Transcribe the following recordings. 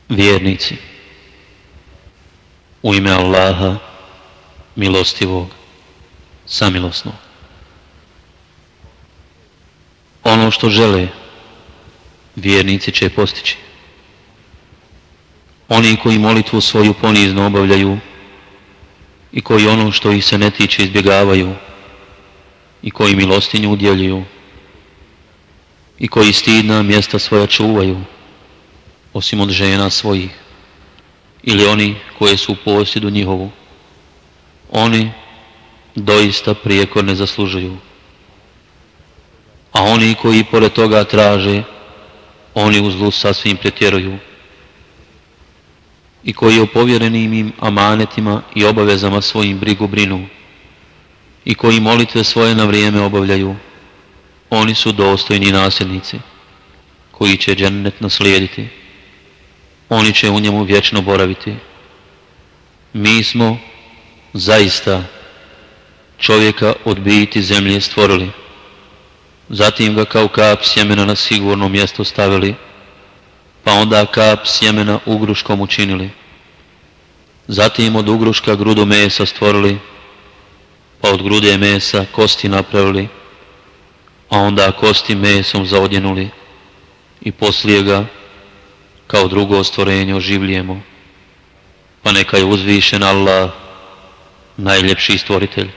Vjernici, u ime Allaha, milostivog, samilosnog. Ono što žele, vjernici će postići. Oni koji molitvu svoju ponizno obavljaju i koji ono što ih se ne tiče izbjegavaju i koji milostinju udjeljuju i koji stidna mjesta svoja čuvaju, osim od žena svojih ili oni koje su u posjedu njihovu, oni doista prijekor ne zaslužuju. A oni koji pored toga traže, oni u zlu sasvim pretjeruju. I koji o povjerenim im amanetima i obavezama svojim brigu brinu i koji molitve svoje na vrijeme obavljaju, oni su dostojni nasljednici koji će džennet naslijediti. Oni će u njemu vječno boraviti. Mi smo zaista čovjeka od biti zemlje stvorili, zatim ga kao kap sjemena na sigurno mjesto stavili, pa onda kap sjemena ugruškom učinili. Zatim od ugruška grudu mesa stvorili, pa od grude mesa kosti napravili, a onda kosti mesom zaodjenuli i poslije ga kao drugo stvorenje oživljujemo. Pa neka je uzvišen Allah, najljepši stvoritelj.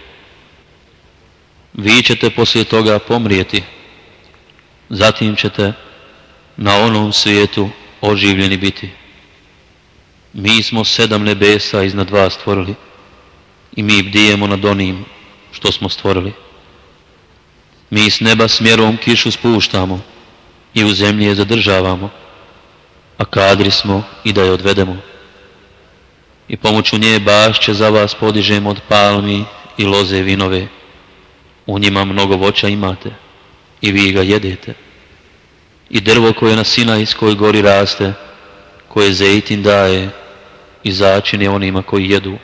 Vi ćete poslije toga pomrijeti, zatim ćete na onom svijetu oživljeni biti. Mi smo 7 nebesa iznad vas stvorili i mi bdijemo nad onim što smo stvorili. Mi s neba smjerom kišu spuštamo i u zemlji je zadržavamo, a kadri smo i da je odvedemo. I pomoću nje bašće za vas podižemo od palmi i loze vinove. U njima mnogo voća imate i vi ga jedete. I drvo koje na Sinajskoj gori raste, koje zejtin daje i začin je onima koji jedu.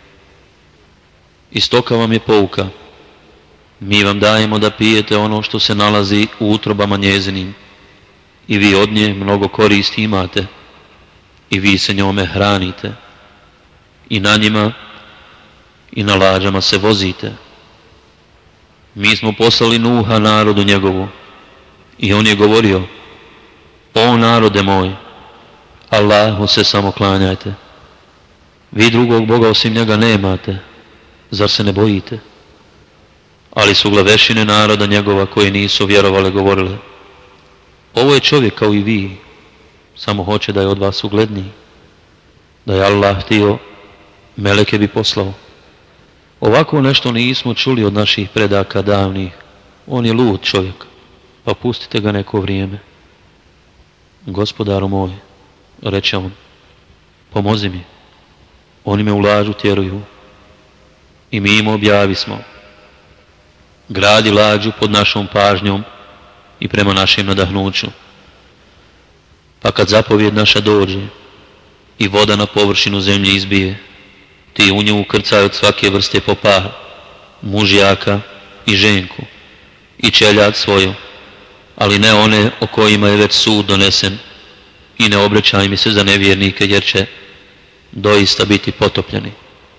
I stoka vam je pouka. Mi vam dajemo da pijete ono što se nalazi u utrobama njezinim i vi od nje mnogo koristi imate i vi se njome hranite i na njima i na lađama se vozite. Mi smo poslali Nuha narodu njegovu i on je govorio: o narode moj, Allahu se samo klanjajte. Vi drugog Boga osim njega nemate, zar se ne bojite? Ali su glavešine naroda njegova koje nisu vjerovale govorile: ovo je čovjek kao i vi, samo hoće da je od vas ugledniji. Da je Allah htio, meleke bi poslao. Ovako nešto nismo čuli od naših predaka davnih. On je lud čovjek, pa pustite ga neko vrijeme. Gospodaru moj, reče on, pomozi mi. Oni me u lažu tjeruju. I mi im objavismo: gradi lađu pod našom pažnjom i prema našem nadahnuću. Pa kad zapovjed naša dođe i voda na površinu zemlje izbije, ti u nju ukrcaj od svake vrste po par, mužjaka i ženku i čeljad svoju, ali ne one o kojima je već sud donesen, i ne obraćaj mi se za nevjernike jer će doista biti potopljeni.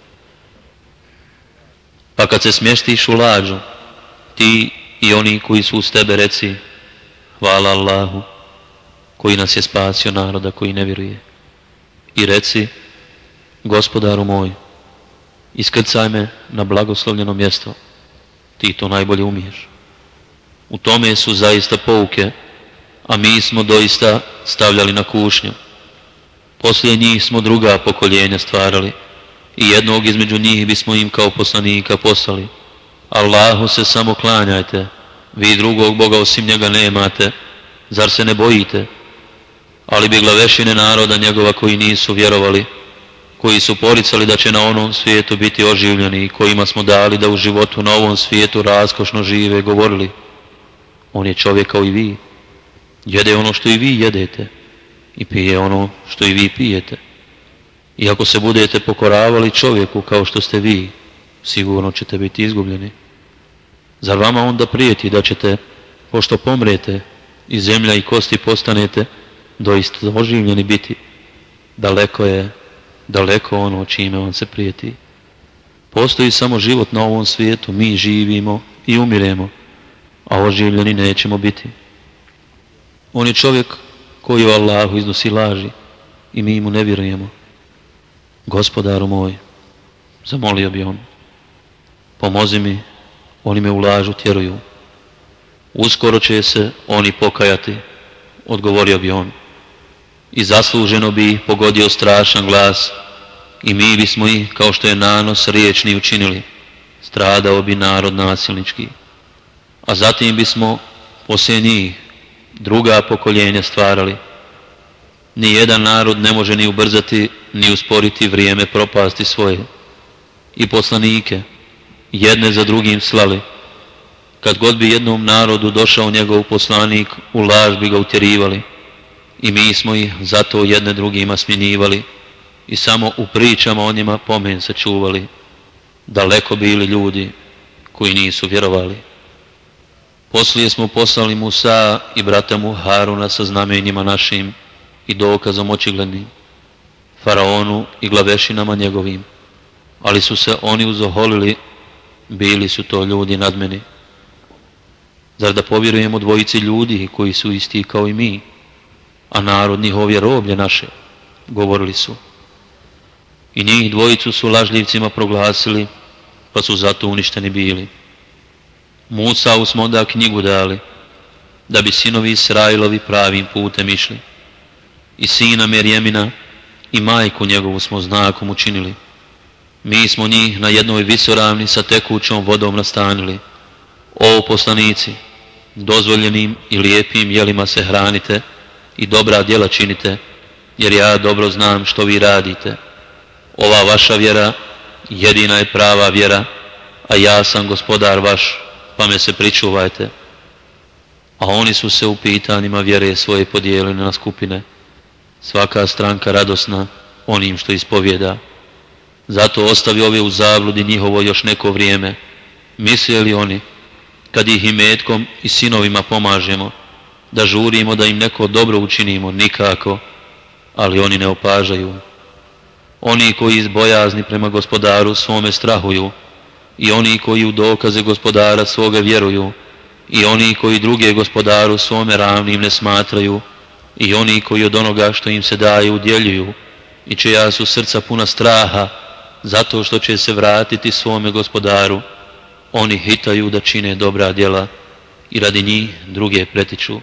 Pa kad se smjestiš u lađu, ti i oni koji su uz tebe reci: hvala Allahu koji nas je spasio naroda koji ne vjeruje. I reci: gospodaru moj, iskrcaj me na blagoslovljeno mjesto, ti to najbolje umiješ. U tome su zaista pouke, a mi smo doista stavljali na kušnju. Poslije njih smo druga pokoljenja stvarali i jednog između njih bismo im kao poslanika poslali. Allahu se samo klanjajte, vi drugog Boga osim njega nemate, zar se ne bojite? Ali bi glavešine naroda njegova koji nisu vjerovali, koji su poricali da će na onom svijetu biti oživljeni i kojima smo dali da u životu na ovom svijetu raskošno žive, govorili: on je čovjek kao i vi, jede ono što i vi jedete i pije ono što i vi pijete. I ako se budete pokoravali čovjeku kao što ste vi, sigurno ćete biti izgubljeni. Zar vama onda prijeti da ćete, pošto pomrete i zemlja i kosti postanete, doista oživljeni biti? daleko ono čime vam se prijeti. Postoji samo život na ovom svijetu, mi živimo i umiremo, a oživljeni nećemo biti. On je čovjek koji o Allahu iznosi laži i mi mu ne vjerujemo. Gospodaru moj, zamolio bi on, pomozi mi, oni me u lažu tjeruju. Uskoro će se oni pokajati, odgovorio bi on. I zasluženo bi ih pogodio strašan glas i mi bismo ih, kao što je nanos riječni učinili, stradao bi narod nasilnički. A zatim bismo poslije njih druga pokoljenja stvarali. Nijedan narod ne može ni ubrzati, ni usporiti vrijeme propasti svoje. I poslanike jedne za drugim slali. Kad god bi jednom narodu došao njegov poslanik, u laž bi ga utjerivali. I mi smo ih zato jedne drugima smjenjivali i samo u pričama o njima pomen sačuvali. Daleko bili ljudi koji nisu vjerovali. Poslije smo poslali Musa i brata mu Haruna sa znamenjima našim i dokazom očiglednim, faraonu i glavešinama njegovim, ali su se oni uzoholili, bili su to ljudi nadmeni. Zar da povjerujemo dvojici ljudi koji su isti kao i mi, a narod njihov je roblje naše, govorili su. I njih dvojicu su lažljivcima proglasili, pa su zato uništeni bili. Musa smo onda knjigu dali, da bi sinovi Israilovi pravim putem išli. I sina Merjemina i majku njegovu smo znakom učinili. Mi smo njih na jednoj visoravni sa tekućom vodom nastanili. O poslanici, dozvoljenim i lijepim jelima se hranite i dobra djela činite, jer ja dobro znam što vi radite. Ova vaša vjera jedina je prava vjera, a ja sam gospodar vaš, pa me se pričuvajte. A oni su se u pitanjima vjere svoje podijelili na skupine, svaka stranka radosna onim što ispovjeda. Zato ostavi ove u zabludi njihovo još neko vrijeme. Misle li oni, kad ih imetkom i sinovima pomažemo, da žurimo da im neko dobro učinimo? Nikako, ali oni ne opažaju. Oni koji iz bojazni prema gospodaru svome strahuju, i oni koji u dokaze gospodara svoga vjeruju, i oni koji druge gospodaru svome ravnim ne smatraju, i oni koji od onoga što im se daje udjeljuju, i čija su srca puna straha, zato što će se vratiti svome gospodaru, oni hitaju da čine dobra djela i radi njih druge pretiču.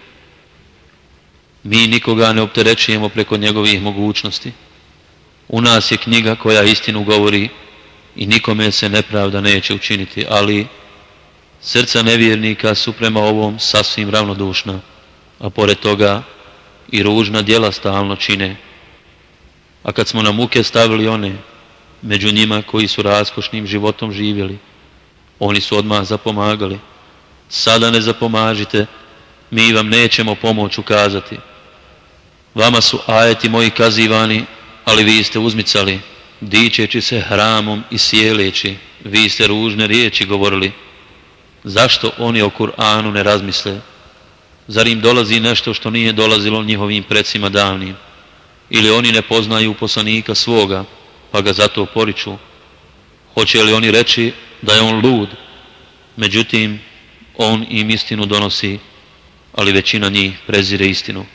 Mi nikoga ne opterećujemo preko njegovih mogućnosti. U nas je knjiga koja istinu govori i nikome se nepravda neće učiniti, ali srca nevjernika su prema ovom sasvim ravnodušna, a pored toga i ružna djela stalno čine. A kad smo na muke stavili one među njima koji su raskošnim životom živjeli, oni su odmah zapomagali. Sada ne zapomažite, mi vam nećemo pomoć ukazati. Vama su ajeti moji kazivani, ali vi ste uzmicali, dičeći se hramom i sjeleći, vi ste ružne riječi govorili. Zašto oni o Kur'anu ne razmisle? Zar im dolazi nešto što nije dolazilo njihovim precima davnim? Ili oni ne poznaju poslanika svoga, pa ga zato poriču? Hoće li oni reći da je on lud? Međutim, on im istinu donosi, ali većina njih prezire istinu.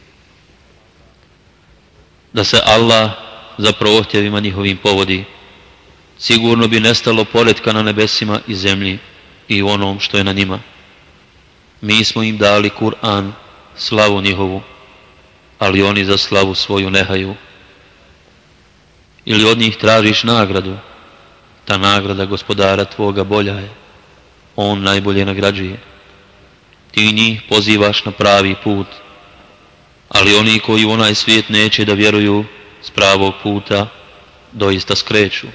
Da se Allah za prohtjevima njihovim povodi, sigurno bi nestalo poretka na nebesima i zemlji i u onom što je na njima. Mi smo im dali Kur'an, slavu njihovu, ali oni za slavu svoju nehaju. Ili od njih tražiš nagradu? Ta nagrada gospodara tvoga bolja je, on najbolje nagrađuje. Ti njih pozivaš na pravi put, ali oni koji u onaj svijet neće da vjeruju, s pravog puta doista skreću.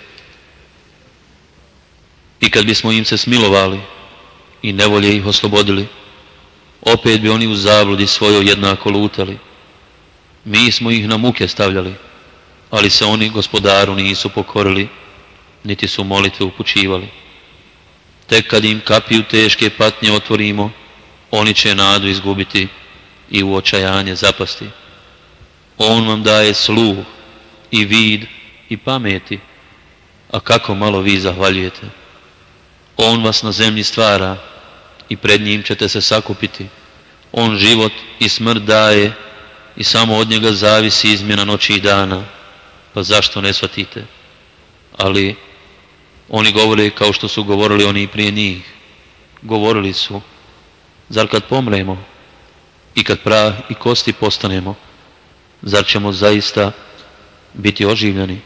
I kad bismo im se smilovali i nevolje ih oslobodili, opet bi oni u zabludi svojoj jednako lutali. Mi smo ih na muke stavljali, ali se oni gospodaru nisu pokorili, niti su molitve upućivali. Tek kad im kapiju teške patnje otvorimo, oni će nadu izgubiti i u očajanje zapasti. On vam daje sluh i vid i pameti, a kako malo vi zahvaljujete. On vas na zemlji stvara i pred njim ćete se sakupiti. On život i smrt daje i samo od njega zavisi izmjena noći i dana. Pa zašto ne shvatite? Ali oni govore kao što su govorili oni prije njih. Govorili su, zar kad pomremo i kad prah i kosti postanemo, zar ćemo zaista biti oživljeni?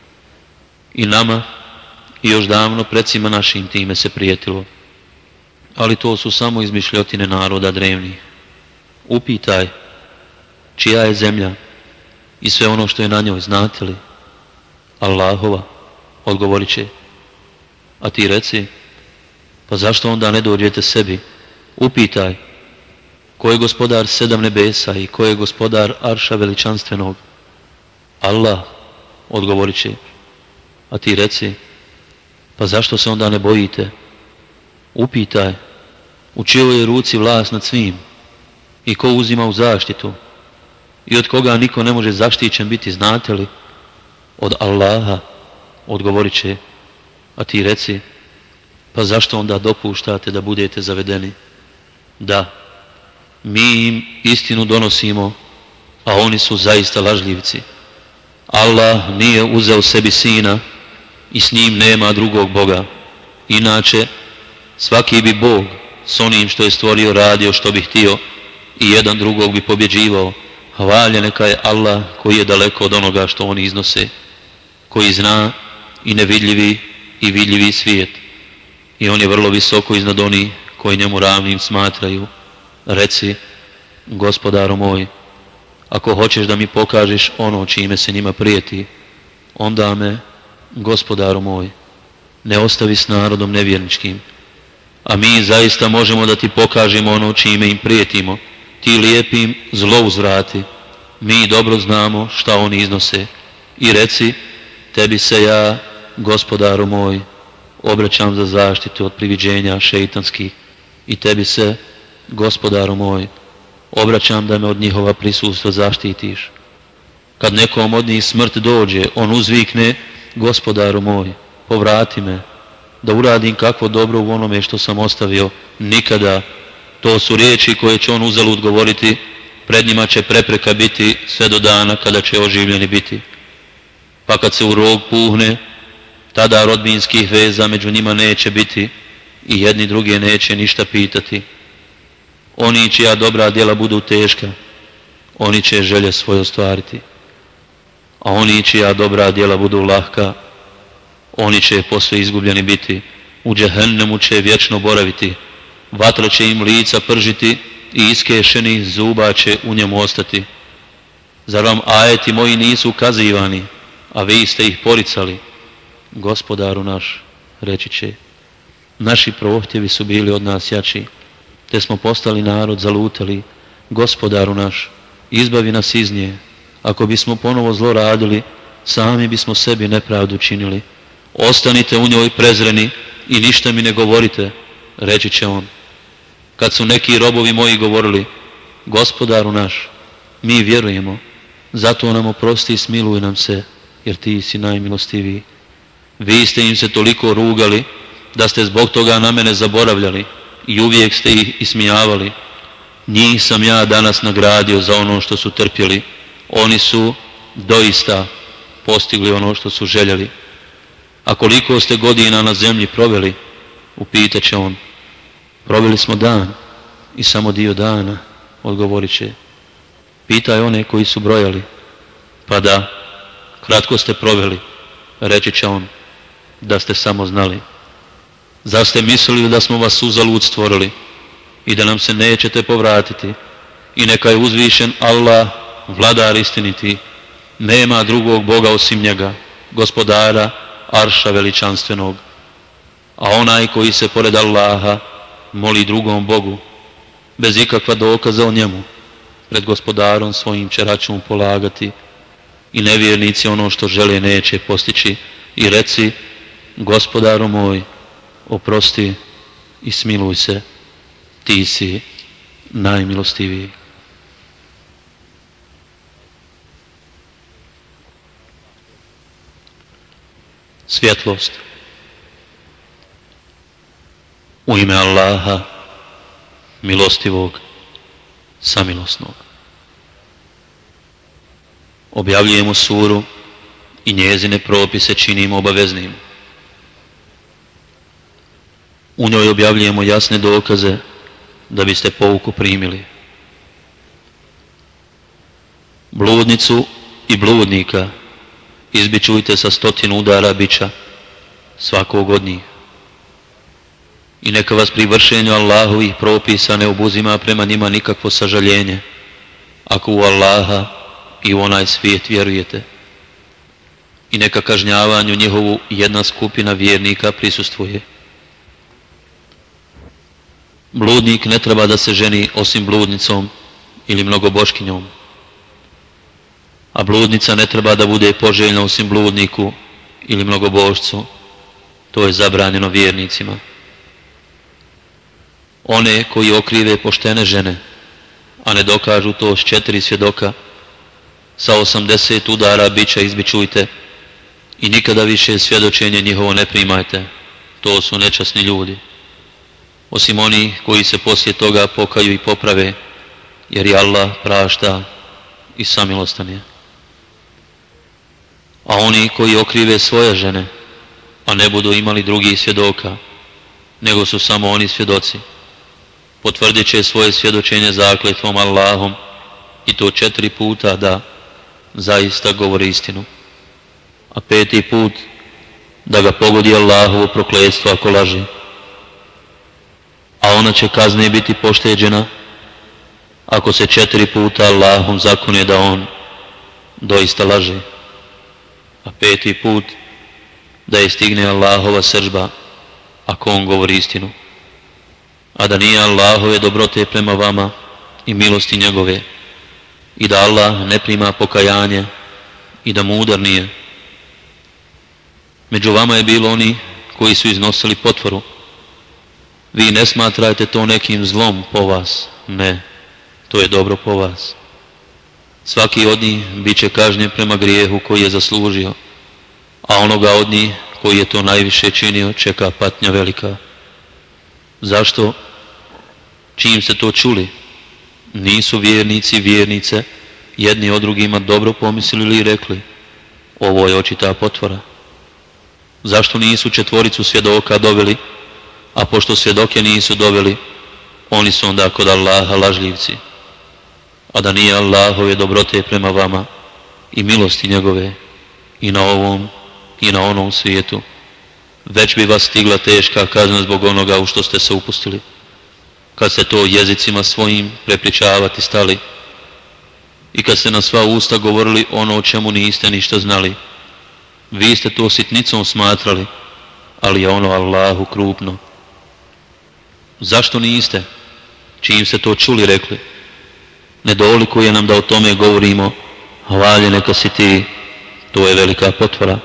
I nama i još davno predsima našim time se prijetilo. Ali to su samo izmišljotine naroda drevnih. Upitaj čija je zemlja i sve ono što je na njoj, znate li? Allahova, odgovorit će. A ti reci, pa zašto onda ne dođete sebi? Upitaj, ko je gospodar 7 nebesa i ko je gospodar Arša veličanstvenog? Allah, odgovorit će. A ti reci, pa zašto se onda ne bojite? Upitaj, u čijoj je ruci vlast nad svim i ko uzima u zaštitu i od koga niko ne može zaštićen biti, znate li? Od Allaha, odgovorit će. A ti reci, pa zašto onda dopuštate da budete zavedeni? Da, mi im istinu donosimo, a oni su zaista lažljivci. Allah nije uzeo sebi sina i s njim nema drugog Boga. Inače, svaki bi Bog s onim što je stvorio radio što bi htio i jedan drugog bi pobjeđivao. Hvaljen neka je Allah koji je daleko od onoga što oni iznose, koji zna i nevidljivi i vidljivi svijet. I on je vrlo visoko iznad onih koji njemu ravnim smatraju. Reci, gospodaru moj, ako hoćeš da mi pokažeš ono čime se njima prijeti, onda me, gospodaru moj, ne ostavi s narodom nevjerničkim. A mi zaista možemo da ti pokažemo ono čime im prijetimo. Ti lijepim zlo uzvrati. Mi dobro znamo šta oni iznose. I reci, tebi se ja, gospodaru moj, obraćam za zaštitu od priviđenja šeitanskih. I tebi se, gospodaru moj, obraćam da me od njihova prisustva zaštitiš. Kad nekom od njih smrt dođe, on uzvikne, gospodaru moj, povrati me, da uradim kakvo dobro u onome što sam ostavio. Nikada. To su riječi koje će on uzalud govoriti, pred njima će prepreka biti sve do dana kada će oživljeni biti. Pa kad se u rog puhne, tada rodbinskih veza među njima neće biti i jedni druge neće ništa pitati. Oni čija dobra djela budu teška, oni će želje svoje ostvariti. A oni čija dobra djela budu lahka, oni će posve izgubljeni biti. U džehennemu će vječno boraviti. Vatra će im lica pržiti i iskešeni zuba će u njemu ostati. Zar vam ajeti moji nisu ukazivani, a vi ste ih poricali? Gospodaru naš, reći će, naši prohtjevi su bili od nas jači, te smo postali narod zalutali. Gospodaru naš, izbavi nas iz nje. Ako bismo ponovo zlo radili, sami bismo sebi nepravdu činili. Ostanite u njoj prezreni i ništa mi ne govorite, reći će on. Kad su neki robovi moji govorili, gospodaru naš, mi vjerujemo, zato nam oprosti i smiluj nam se, jer ti si najmilostiviji. Vi ste im se toliko rugali, da ste zbog toga na mene zaboravljali i uvijek ste ih ismijavali. Njih sam ja danas nagradio za ono što su trpjeli. Oni su doista postigli ono što su željeli. A koliko ste godina na zemlji proveli, upitat će on. Proveli smo dan i samo dio dana, odgovorit će. Pitaj one koji su brojali. Pa da, kratko ste proveli, reći će on, da ste samo znali. Zar ste mislili da smo vas uzalud stvorili i da nam se nećete povratiti? I neka je uzvišen Allah, vladar istiniti, nema drugog Boga osim njega, gospodara Arša veličanstvenog. A onaj koji se pored Allaha moli drugom Bogu, bez ikakva dokaza o njemu, pred gospodarom svojim će račun polagati i nevjernici ono što žele neće postići. I reci, gospodaru moj, oprosti i smiluj se, ti si najmilostiviji. svjetlost. U ime Allaha, milostivog, samilosnog. Objavljujemo suru i njezine propise činimo obaveznim. U njoj objavljujemo jasne dokaze da biste pouku primili. Bludnicu i bludnika izbičujte sa 100 udara biča svakog od njih. I neka vas pri vršenju Allahovih propisa ne obuzima prema njima nikakvo sažaljenje, ako u Allaha i u onaj svijet vjerujete. I neka kažnjavanju njihovu jedna skupina vjernika prisustvuje. Bludnik ne treba da se ženi osim bludnicom ili mnogoboškinjom, a bludnica ne treba da bude poželjna osim bludniku ili mnogobošcu, to je zabranjeno vjernicima. One koji okrive poštene žene, a ne dokažu to s 4 svjedoka, sa 80 udara bića izbičujte i nikada više svjedočenje njihovo ne primajte, to su nečasni ljudi. Osim oni koji se poslije toga pokaju i poprave, jer i Allah prašta i samilostan je. A oni koji okrive svoje žene, a ne budu imali drugih svjedoka, nego su samo oni svjedoci, potvrdit će svoje svjedočenje zakletvom Allahom i to 4 puta da zaista govori istinu, a 5. put da ga pogodi Allahovo prokletstvo ako laže. A ona će kazne biti pošteđena ako se 4 puta Allahom zakune da on doista laže, a 5. put da je stigne Allahova srdžba ako on govori istinu, a da nije Allahove dobrote prema vama i milosti njegove, i da Allah ne prima pokajanje i da mudar nije. Među vama je bilo oni koji su iznosili potvoru. Vi ne smatrajte to nekim zlom po vas, ne, to je dobro po vas. Svaki od njih bit će kažnjen prema grijehu koji je zaslužio, a onoga od njih koji je to najviše činio čeka patnja velika. Zašto? Čim ste to čuli, nisu vjernici i vjernice jedni o drugima dobro pomislili i rekli, ovo je očita potvora. Zašto nisu 4 svjedoka doveli, a pošto svjedoke nisu doveli, oni su onda kod Allaha lažljivci. A da nije Allahove dobrote prema vama i milosti njegove i na ovom i na onom svijetu, već bi vas stigla teška kazna zbog onoga u što ste se upustili, kad ste to jezicima svojim prepričavati stali i kad ste na sva usta govorili ono o čemu niste ništa znali. Vi ste to sitnicom smatrali, ali je ono Allahu krupno. Zašto niste, čim ste to čuli, rekli, ne dolikuje nam da o tome govorimo, hvalje neka si ti, to je velika potvora.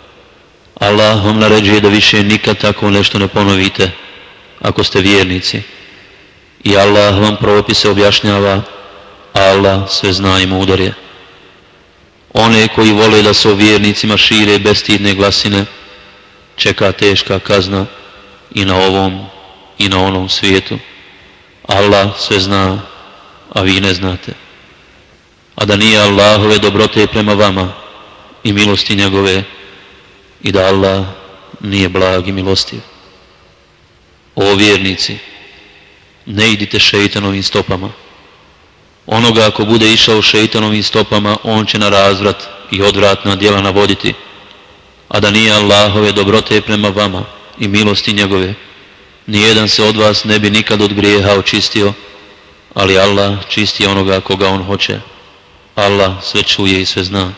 Allah vam naređuje da više nikad tako nešto ne ponovite, ako ste vjernici. I Allah vam propise objašnjava, a Allah sve zna i mudar je. One koji vole da se o vjernicima šire bestidne glasine, čeka teška kazna i na ovom i na onom svijetu. Allah sve zna, a vi ne znate. A da nije Allahove dobrote prema vama i milosti njegove, i da Allah nije blag i milostiv. O vjernici, ne idite šeitanovim stopama. Onoga ako bude išao šeitanovim stopama, on će na razvrat i odvratna djela navoditi. A da nije Allahove dobrote prema vama i milosti njegove, nijedan se od vas ne bi nikad od grijeha očistio, ali Allah čisti onoga koga on hoće. Allah sve čuje i sve zna.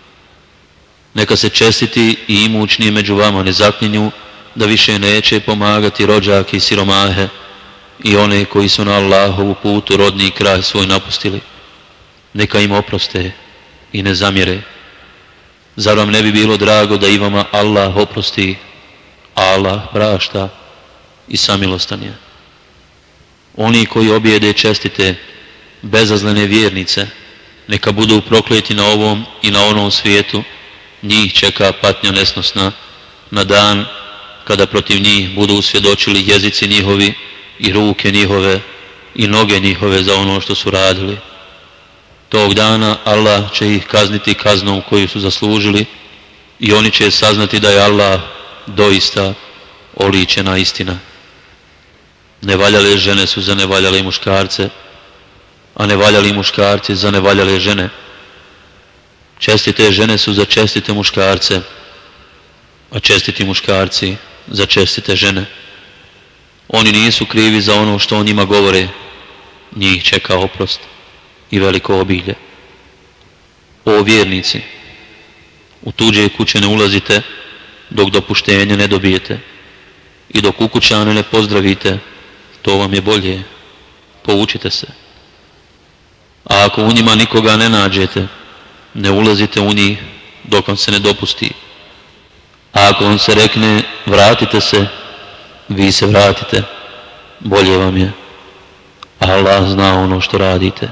Neka se čestiti i imućni među vama ne zaklinju da više neće pomagati rođake i siromahe i one koji su na Allahovu putu rodni kraj svoj napustili. Neka im oproste i ne zamjere. Zar vam ne bi bilo drago da i vama Allah oprosti, a Allah prašta i samilostan je. Oni koji objede čestite, bezazlene vjernice, neka budu prokleti na ovom i na onom svijetu, njih čeka patnja nesnosna na dan kada protiv njih budu svjedočili jezici njihovi i ruke njihove i noge njihove za ono što su radili. Tog dana Allah će ih kazniti kaznom koju su zaslužili i oni će saznati da je Allah doista oličena istina. Nevaljale žene su za nevaljale muškarce, a nevaljali muškarci za nevaljale žene. Čestite žene su za čestite muškarce, a čestiti muškarci za čestite žene. Oni nisu krivi za ono što o njima govore, njih čeka oprost i veliko obilje. O vjernici, u tuđe kuće ne ulazite dok dopuštenje ne dobijete i dok ukućane ne pozdravite, to vam je bolje, poučite se. A ako u njima nikoga ne nađete, ne ulazite u njih dok vam se ne dopusti. A ako vam se rekne vratite se, vi se vratite, bolje vam je. Allah zna ono što radite.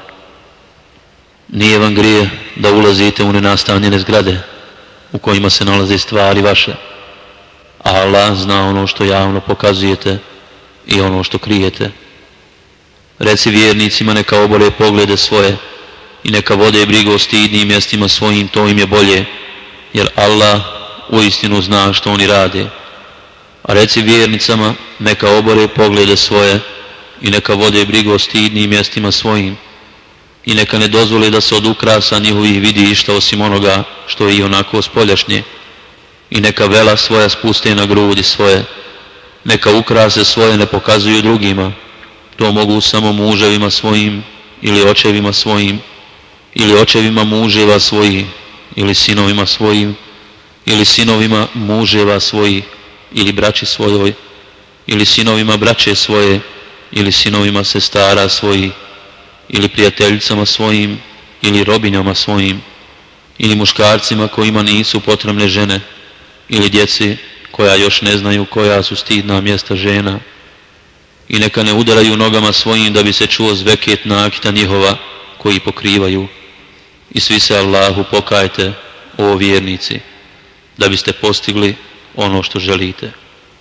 Nije vam grije da ulazite u nenastanjene zgrade u kojima se nalaze stvari vaše. Allah zna ono što javno pokazujete i ono što krijete. Reci vjernicima neka obole poglede svoje i neka vode brigu o stidnim mjestima svojim, to im je bolje, jer Allah uistinu zna što oni rade. A reci vjernicama neka obole poglede svoje i neka vode brigu o stidnim mjestima svojim i neka ne dozvole da se od ukrasa njihovih vidi išta osim onoga što je i onako spoljašnje i neka vela svoja spuste na grudi svoje, neka ukrase svoje ne pokazuju drugima, to mogu samo muževima svojim ili očevima svojim ili očevima muževa svojih ili sinovima svojim ili sinovima muževa svojih ili braći svojoj ili sinovima braće svoje ili sinovima sestara svojih ili prijateljicama svojim ili robinjama svojim ili muškarcima kojima nisu potrebne žene ili djeci koja još ne znaju koja su stidna mjesta žena i neka ne udaraju nogama svojim da bi se čuo zveket nakita njihova koji pokrivaju i svi se Allahu pokajte, o vjernici, da biste postigli ono što želite.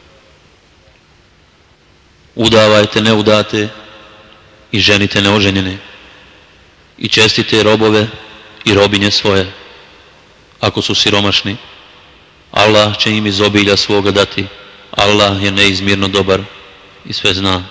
Udavajte neudate i ženite neoženjene i čestite robove i robinje svoje. Ako su siromašni, Allah će im iz obilja svoga dati. Allah je neizmjerno dobar i sve zna.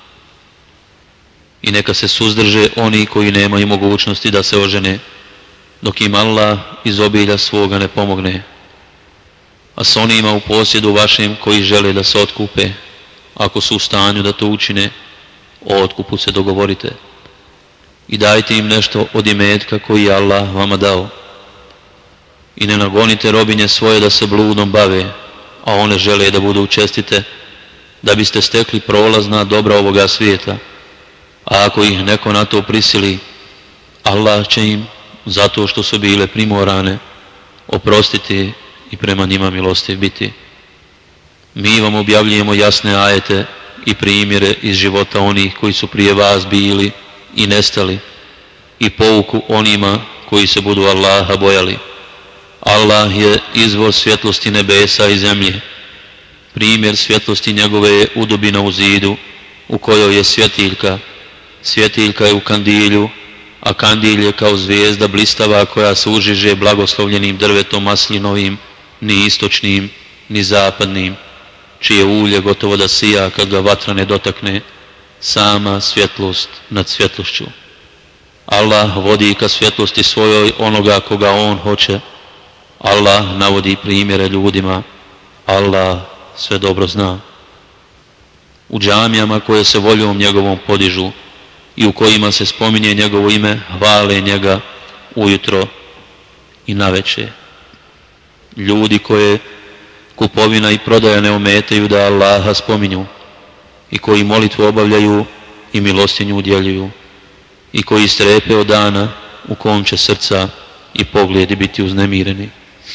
I neka se suzdrže oni koji nemaju mogućnosti da se ožene, dok im Allah iz obilja svoga ne pomogne. A s onima u posjedu vašim koji žele da se otkupe, ako su u stanju da to učine, o otkupu se dogovorite i dajte im nešto od imetka koji je Allah vama dao. I ne nagonite robinje svoje da se bludom bave, a one žele da budu čestite, da biste stekli prolazna dobra ovoga svijeta. A ako ih neko na to prisili, Allah će im, zato što su bile primorane, oprostiti i prema njima milostiv biti. Mi vam objavljujemo jasne ajete i primjere iz života onih koji su prije vas bili i nestali i pouku onima koji se budu Allaha bojali. Allah je izvor svjetlosti nebesa i zemlje. Primjer svjetlosti njegove je udobina u zidu u kojoj je svjetiljka. Svjetiljka je u kandilju, a kandilj je kao zvijezda blistava koja se užiže blagoslovljenim drvetom maslinovim, ni istočnim, ni zapadnim, čije ulje gotovo da sija kad ga vatra ne dotakne, sama svjetlost nad svjetlošću. Allah vodi ka svjetlosti svojoj onoga koga on hoće. Allah navodi primjere ljudima. Allah sve dobro zna. U džamijama koje se voljom njegovom podižu i u kojima se spominje njegovo ime, hvale njega ujutro i navečer. Ljudi koje kupovina i prodaja ne ometaju da Allaha spominju i koji molitvu obavljaju i milostinju udjeljuju i koji strepe od dana u kom će srca i pogledi biti uznemireni.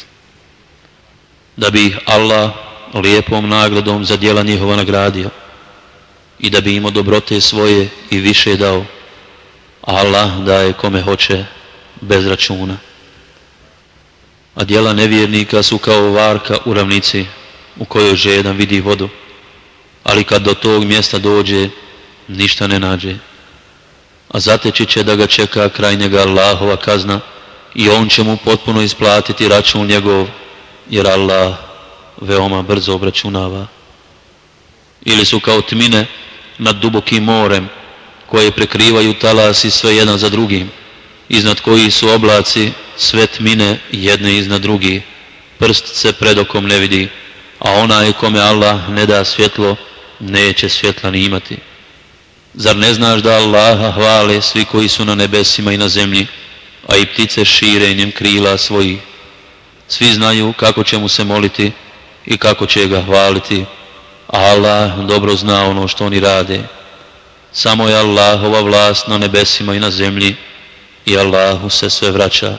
Da bi ih Allah lijepom nagradom za djela njihova nagradio i da bi im od dobrote svoje i više dao. Allah daje kome hoće bez računa. A djela nevjernika su kao varka u ravnici u kojoj žedan vidi vodu, ali kad do tog mjesta dođe, ništa ne nađe. A zateći će da ga čeka kraj njega Allahova kazna i on će mu potpuno isplatiti račun njegov, jer Allah veoma brzo obračunava. Ili su kao tmine nad dubokim morem, koje prekrivaju talasi sve jedan za drugim, iznad kojih su oblaci, sve tmine jedne iznad drugih, prst se pred okom ne vidi, a onaj kome Allah ne da svjetlo, neće svjetla ni imati. Zar ne znaš da Allaha hvale svi koji su na nebesima i na zemlji, a i ptice širenjem krila svojih? Svi znaju kako će mu se moliti i kako će ga hvaliti, a Allah dobro zna ono što oni rade. Samo je Allahova vlast na nebesima i na zemlji i Allahu se sve vraća.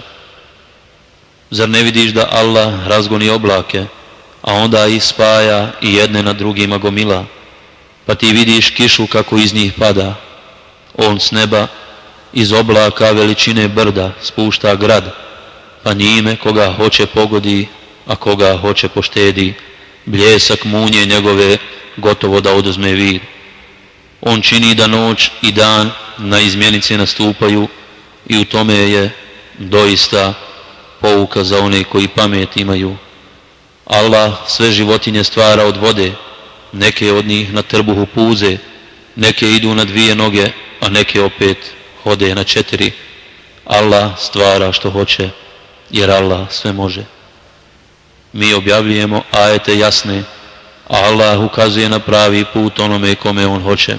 Zar ne vidiš da Allah razgoni oblake, a onda ih spaja i jedne na drugima gomila, pa ti vidiš kišu kako iz njih pada? On s neba iz oblaka veličine brda spušta grad, pa njime koga hoće pogodi, a koga hoće poštedi. Bljesak munje njegove gotovo da oduzme vid. On čini da noć i dan na izmjenice nastupaju i u tome je doista pouka za one koji pamet imaju. Allah sve životinje stvara od vode, neke od njih na trbuhu puze, neke idu na 2 noge, a neke opet hode na 4. Allah stvara što hoće, jer Allah sve može. Mi objavljujemo ajete jasne, a Allah ukazuje na pravi put onome kome on hoće.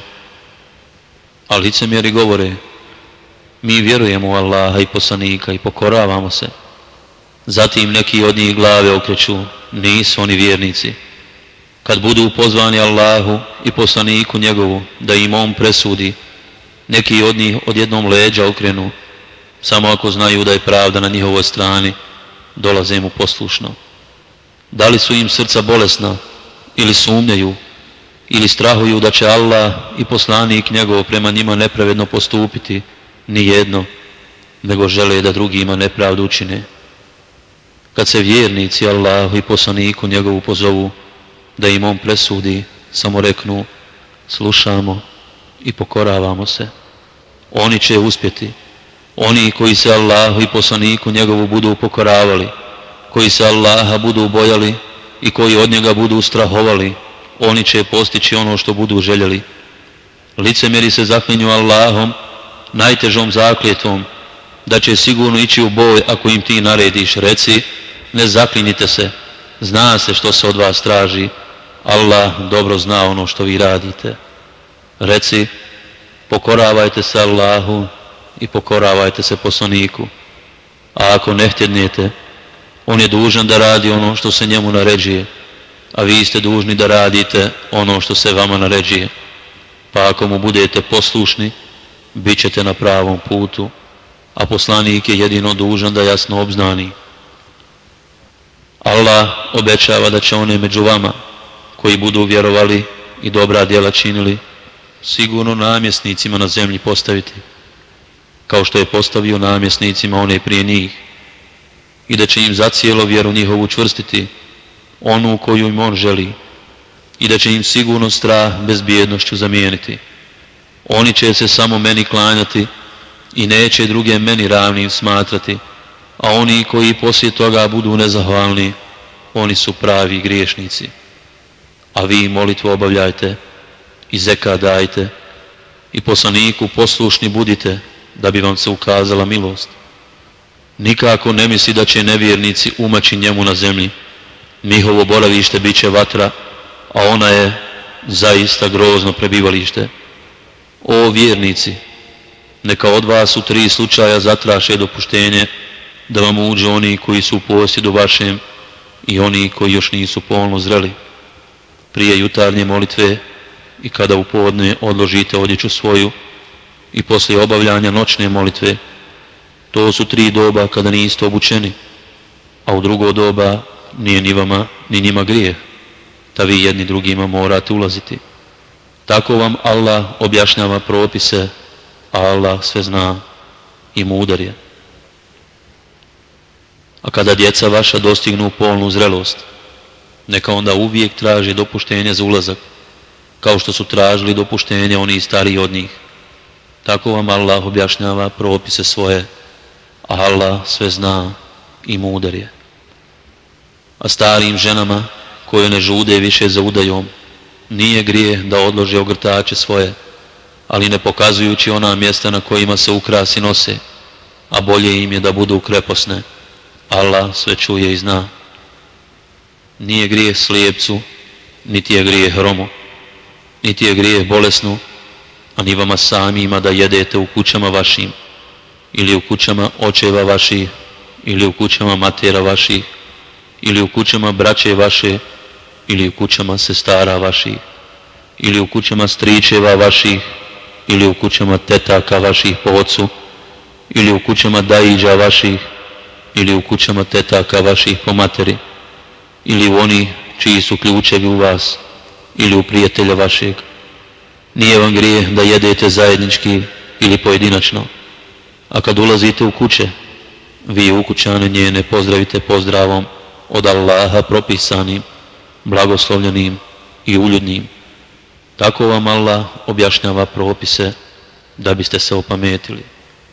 A licemjeri govore, mi vjerujemo u Allaha i poslanika i pokoravamo se. Zatim neki od njih glave okreću, nisu oni vjernici. Kad budu pozvani Allahu i poslaniku njegovu da im on presudi, neki od njih odjednom leđa okrenu, samo ako znaju da je pravda na njihovoj strani, dolaze mu poslušno. Da li su im srca bolesna, ili sumnjaju, ili strahuju da će Allah i poslanik njegov prema njima nepravedno postupiti? Ni jedno, nego žele da drugima nepravdu učine. Kad se vjernici Allahu i poslaniku njegovu pozovu da im on presudi, samo reknu, slušamo i pokoravamo se. Oni će uspjeti. Oni koji se Allahu i poslaniku njegovu budu pokoravali, koji se Allaha budu bojali i koji od njega budu strahovali, oni će postići ono što budu željeli. Licemjeri se zaklinju Allahom najtežom zakljetvom da će sigurno ići u boj ako im ti narediš. Reci, ne zaklinjite se, zna se što se od vas traži, Allah dobro zna ono što vi radite. Reci, pokoravajte se Allahu i pokoravajte se poslaniku, a ako ne htjednete, on je dužan da radi ono što se njemu naređuje, a vi ste dužni da radite ono što se vama naređuje. Pa ako mu budete poslušni, bit ćete na pravom putu, a poslanik je jedino dužan da jasno obznani. Allah obećava da će one među vama koji budu vjerovali i dobra djela činili, sigurno namjesnicima na zemlji postaviti, kao što je postavio namjesnicima one prije njih, i da će im zacijelo vjeru njihovu čvrstiti, onu koju im on želi, i da će im sigurno strah bezbjednošću zamijeniti. Oni će se samo meni klanjati i neće druge meni ravnim smatrati, a oni koji poslije toga budu nezahvalni, oni su pravi griješnici. A vi molitvu obavljajte i zekat dajte i poslaniku poslušni budite, da bi vam se ukazala milost. Nikako ne misli da će nevjernici umaći njemu na zemlji. Njihovo boravište bit će vatra, a ona je zaista grozno prebivalište. O vjernici, neka od vas u 3 slučaja zatraše dopuštenje da vam uđu oni koji su u posjedu vašem i oni koji još nisu polno zreli, prije jutarnje molitve i kada u podne odložite odjeću svoju i poslije obavljanja noćne molitve. To su 3 doba kada niste obučeni, a u drugo doba nije ni vama ni njima grijeh, da vi jedni drugima morate ulaziti. Tako vam Allah objašnjava propise, a Allah sve zna i mudar je. A kada djeca vaša dostignu polnu zrelost, neka onda uvijek traži dopuštenje za ulazak, kao što su tražili dopuštenje oni stariji od njih. Tako vam Allah objašnjava propise svoje, a Allah sve zna i mudar je. A starijim ženama koje ne žude više za udajom, nije grijeh da odlože ogrtače svoje, ali ne pokazujući ona mjesta na kojima se ukrasi nose, a bolje im je da budu kreposne. Allah sve čuje i zna. Nije grijeh slijepcu, niti je grijeh hromu, niti je grijeh bolesnu, a ni vama samima da jedete u kućama vašim, ili u kućama očeva vaših, ili u kućama matera vaših, ili u kućama braće vaše, ili u kućama sestara vaših, ili u kućama stričeva vaših, ili u kućama tetaka vaših po ocu, ili u kućama dajiđa vaših, ili u kućama tetaka vaših po materi, ili u oni čiji su ključevi u vas, ili u prijatelja vašeg. Nije vam grijeh da jedete zajednički ili pojedinačno, a kad ulazite u kuće, vi ukućane njene pozdravite pozdravom od Allaha propisanim, blagoslovljenim i uljudnim. Tako vam Allah objašnjava propise da biste se opametili.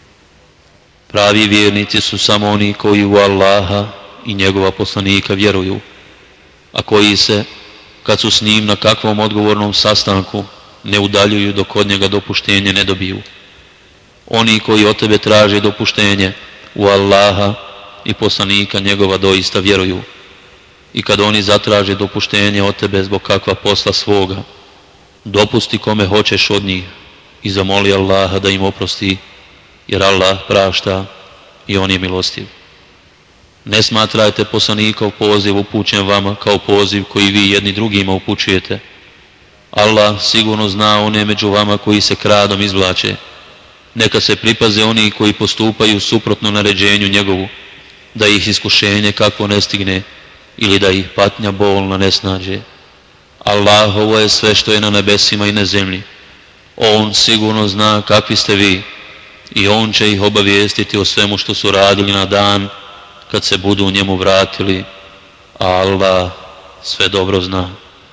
Pravi vjernici su samo oni koji u Allaha i njegova poslanika vjeruju, a koji se, kad su s njim na kakvom odgovornom sastanku, ne udaljuju dok od njega dopuštenje ne dobiju. Oni koji od tebe traže dopuštenje u Allaha i poslanika njegova doista vjeruju. I kad oni zatraže dopuštenje od tebe zbog kakva posla svoga, dopusti kome hoćeš od njih i zamoli Allaha da im oprosti, jer Allah prašta i on je milostiv. Ne smatrajte poslanikov poziv upućen vama kao poziv koji vi jedni drugima upućujete. Allah sigurno zna one među vama koji se kradom izvlače. Neka se pripaze oni koji postupaju suprotno naređenju njegovu, da ih iskušenje kakvo ne stigne ili da ih patnja bolna ne snađe. Allahovo je sve što je na nebesima i na zemlji. On sigurno zna kakvi ste vi i on će ih obavijestiti o svemu što su radili na dan kad se budu njemu vratili, a Allah sve dobro zna.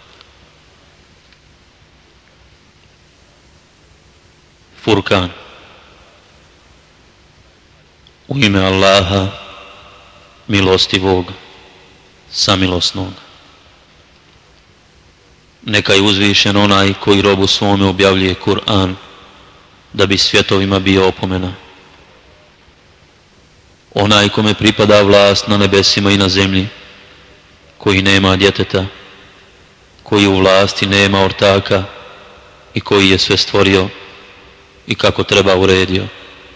Furkan. U ime Allaha, milostivog, samilosnog. Neka je uzvišen onaj koji robu svome objavljuje Kur'an, da bi svjetovima bio opomena. Onaj kome pripada vlast na nebesima i na zemlji, koji nema djeteta, koji u vlasti nema ortaka i koji je sve stvorio i kako treba uredio.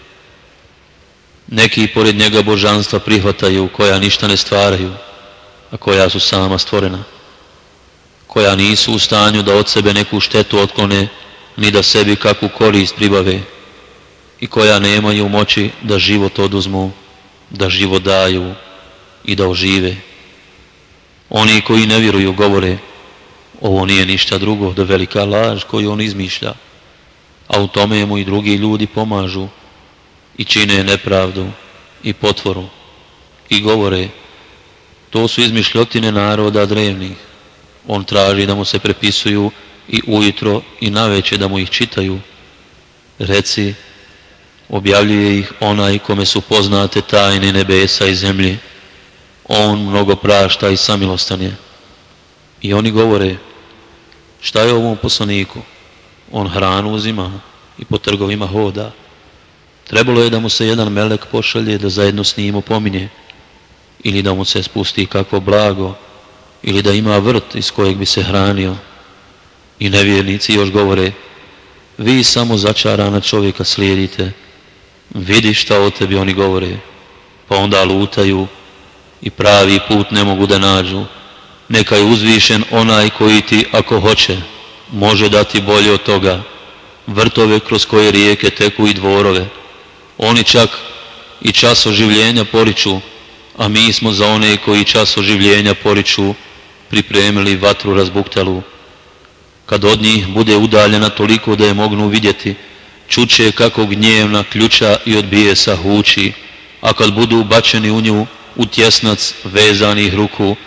Neki pored njega božanstva prihvataju koja ništa ne stvaraju, a koja su sama stvorena, koja nisu u stanju da od sebe neku štetu otklone, ni da sebi kakvu korist pribave, i koja nemaju moći da život oduzmu, da život daju i da ožive. Oni koji ne vjeruju govore, ovo nije ništa drugo do velika laž koju on izmišlja, a u tome mu i drugi ljudi pomažu i čine nepravdu i potvoru i govore, to su izmišljotine naroda drevnih. On traži da mu se prepisuju i ujutro i naveče da mu ih čitaju. Reci, objavljuje ih onaj kome su poznate tajne nebesa i zemlje. On mnogo prašta i samilostan je. I oni govore, šta je ovom poslaniku? On hranu uzima i po trgovima hoda. Trebalo je da mu se jedan melek pošalje da zajedno s njim opominje, ili da mu se spusti kakvo blago, ili da ima vrt iz kojeg bi se hranio. I nevjernici još govore, vi samo začarana čovjeka slijedite, vidi šta o tebi oni govore, pa onda lutaju i pravi put ne mogu da nađu. Neka je uzvišen onaj koji ti, ako hoće, može dati bolje od toga, vrtove kroz koje rijeke teku i dvorove. Oni čak i čas oživljenja poriču, a mi smo za one koji čas oživljenja poriču pripremili vatru razbuktalu. Kad od njih bude udaljena toliko da je mognu vidjeti, čuće kako gnjevna ključa i od bijesa huči, a kad budu bačeni u nju, u tjesnac vezanih ruku,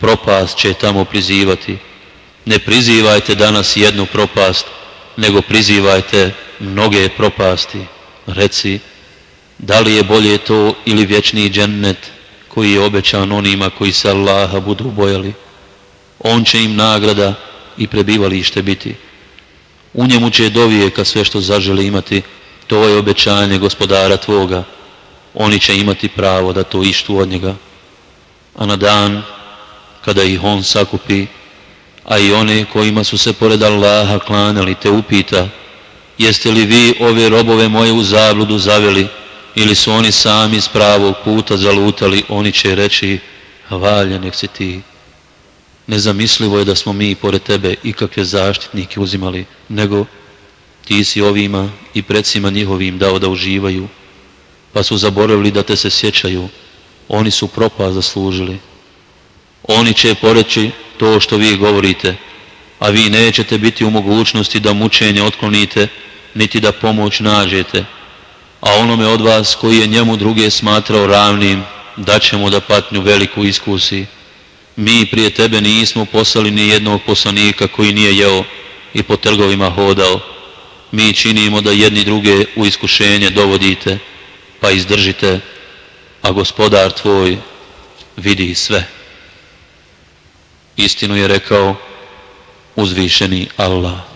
propast će tamo prizivati. Ne prizivajte danas jednu propast, nego prizivajte mnoge propasti. Reci, da li je bolje to ili vječni džennet koji je obećan onima koji se Allaha budu bojali? On će im nagrada i prebivalište biti. U njemu će dovijeka sve što zažele imati, to je obećanje gospodara tvoga. Oni će imati pravo da to ištu od njega. A na dan kada ih on sakupi, a i one kojima su se pored Allaha klanjali, te upita, jeste li vi ove robove moje u zabludu zaveli, ili su oni sami s pravog puta zalutali? Oni će reći, hvaljen nek si ti. Nezamislivo je da smo mi pored tebe ikakve zaštitnike uzimali, nego ti si ovima i predsima njihovim dao da uživaju, pa su zaboravili da te se sjećaju. Oni su propast zaslužili. Oni će poreći to što vi govorite, a vi nećete biti u mogućnosti da mučenje otklonite, niti da pomoć nađete. A onome od vas koji je njemu druge smatrao ravnim, daćemo da patnju veliku iskusi. Mi prije tebe nismo poslali ni jednog poslanika koji nije jeo i po trgovima hodao. Mi činimo da jedni druge u iskušenje dovodite, pa izdržite, a gospodar tvoj vidi sve. Istinu je rekao uzvišeni Allah.